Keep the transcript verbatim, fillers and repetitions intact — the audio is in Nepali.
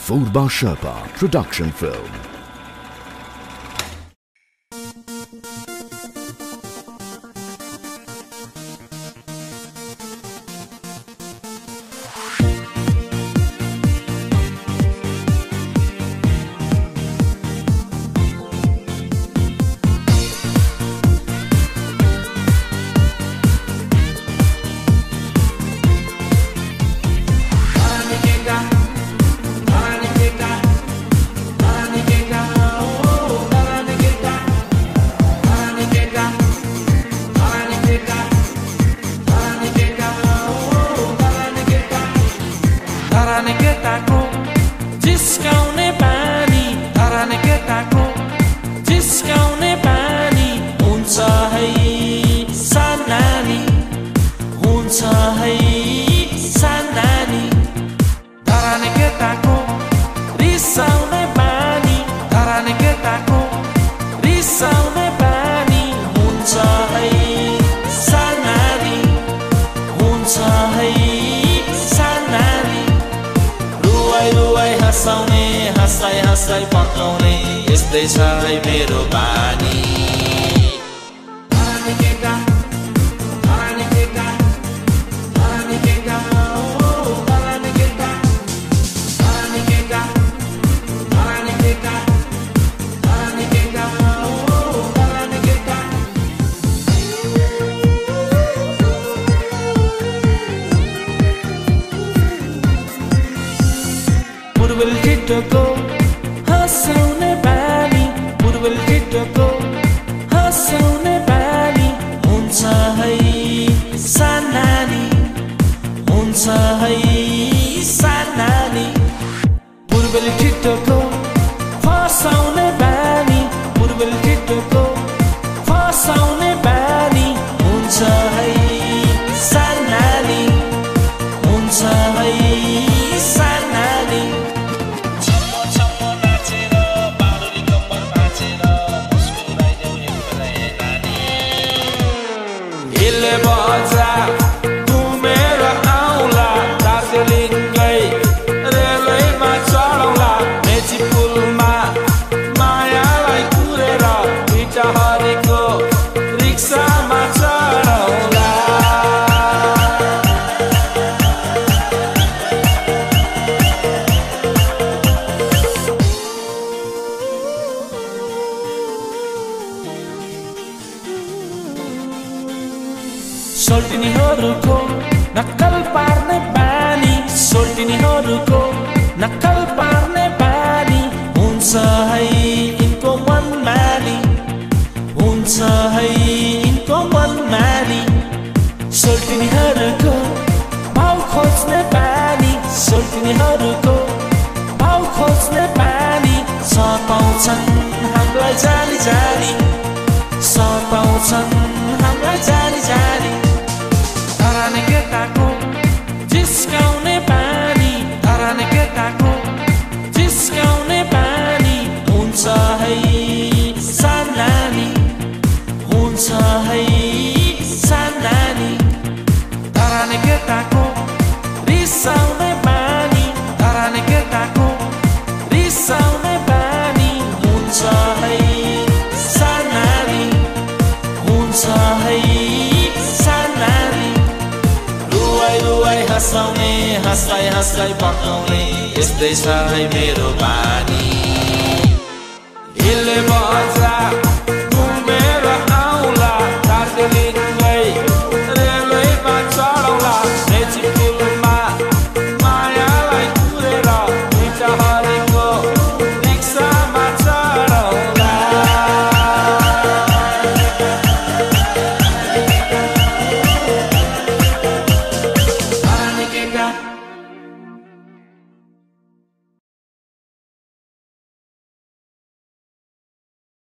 Furba Sherpa production film. जिस्काउने पानी धराने केटाको जिस्काउने पानी हुन्छ है सानानी हुन्छ है सानानी धराने केटाको रिसाउने पानी धराने केटाको रिसाउने पानी हुन्छ है सानानी हुन्छ है सानानी रुवाई रुवाई हँसाउने हँसाई हँसाई पकाउने यस्तै छ है मेरो बानी धराने केटा धराने केटा धराने केटा ओ धराने केटा धराने केटा धराने केटा धराने केटा ओ धराने केटा पूर्वल केटाको हँसाउने बानी पूर्वल केटाको हँसाउने बानी हुन्छ है सानानी हुन्छ है सानानी पूर्वल केटाको फसाउने बानी पूर्वल केटाको फसाउने बानी हुन्छ है सानानी हुन्छ है सानानी बजा घुमेर आउला दार्जिलिङकै रेलैमा चढौला मेची पुलमा मायालाई कुरेर इटाहरीको रिक्सामा चढौला सोल्टिनीहरूको नक्कल पार्ने बानी सोल्टिनीहरूको नक्कल पार्ने बानी हुन्छ है यिनको मनमानी हुन्छ है यिनको मनमानी सोल्टिनीहरूको भाउ खोज्ने बानी सोल्टिनीहरूको भाउ खोज्ने बानी सताउँछन् हामीलाई जानी जानी सताउँछन् हामीलाई जानी जानी धराने केटाको जिस्काउने पानी धराने केटाको जिस्काउने पानी हुन्छ है सानानी हुन्छ है सानानी धराने केटाको रिसाउने पानी धराने केटाको रिसाउने पानी हुन्छ है सानानी हुन्छ है सानानी रुवाई रुवाई हँसाउने हँसाई हँसाई पकाउने यस्तै छ है मेरो बानी हिले बजा